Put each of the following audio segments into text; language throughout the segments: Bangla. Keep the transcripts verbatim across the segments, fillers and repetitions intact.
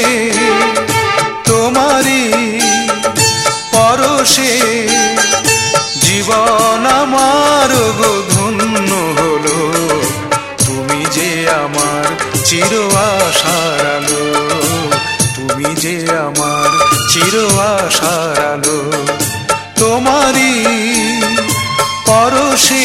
তোমারি পরশে জীবন আমার গো ধন্য হলো। তুমি যে আমার চির আশার আলো, তুমি যে আমার চির আশার আলো। তোমারি পরশে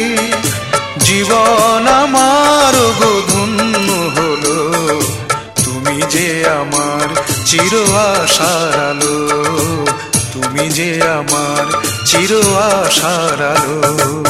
জীবন আমার গো ধন্য হলো। তুমি যে আমার চির আশার আলো, তুমি যে আমার চির আশার আলো।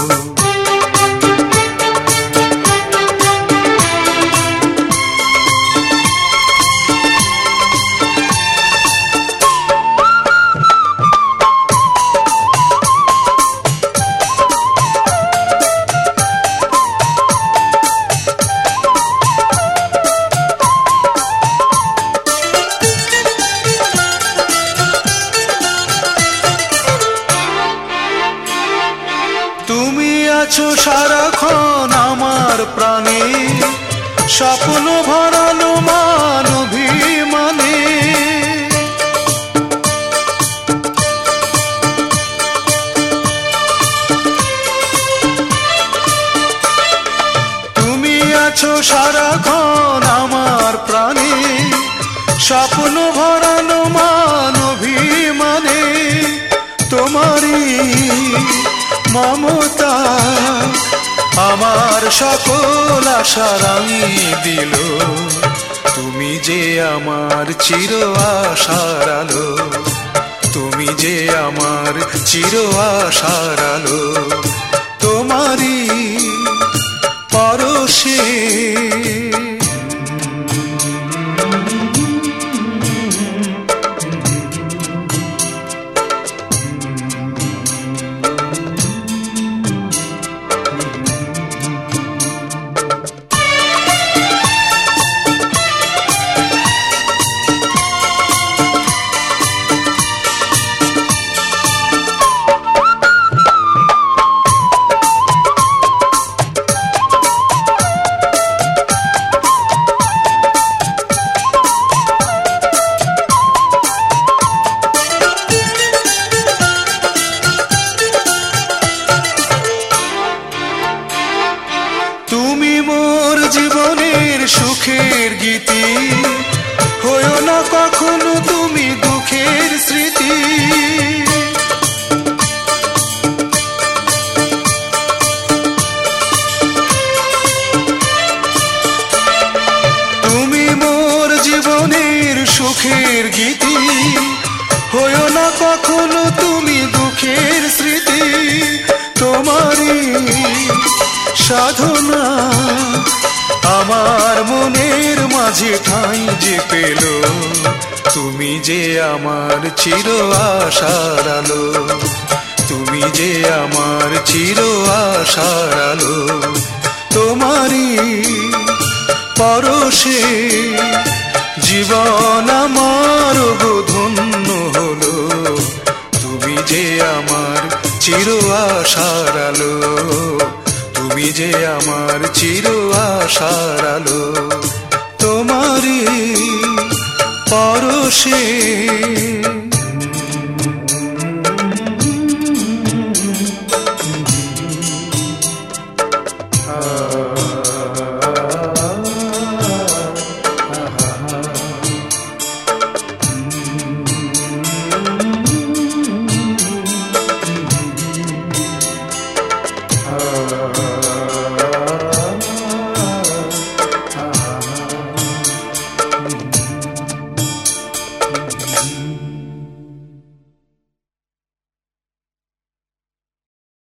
তুমি আছো সারাক্ষণ আমার প্রাণে, স্বপ্ন ভরানো মান অভিমানে। তুমি আছো সারাক্ষণ আমার প্রাণে, স্বপ্ন ভরানো মান অভিমানে। তোমারই মমতা আমার সকল আশা রাঙিয়ে দিল। তুমি যে আমার চির আশার আলো, তুমি যে আমার চির আশার আলো। তোমারই পরশে জীবনের সুখের গীতি, হয়ো না কখনো তুমি দুঃখের স্মৃতি। তুমি মোর জীবনের সুখের গীতি, হয়ো না কখনো তুমি দুঃখের স্মৃতি। তোমারই সাধনা আমার মনের মাঝে ঠাঁই যে পেল। তুমি যে আমার চির আশার আলো, তুমি যে আমার চির আশার আলো। তোমারই পরশে জীবন আমার গো ধন্য হলো। তুমি যে আমার চির আশার আলো, তুমি যে আমার চির আশার আলো। তোমারই পরশে